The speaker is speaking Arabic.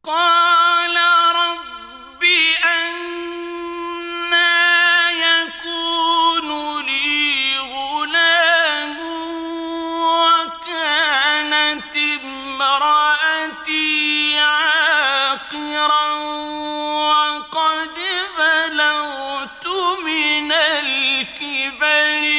قال رب أنى يكون لي غلام وكانت امرأتي عاقرا وقد بلغت من الكبر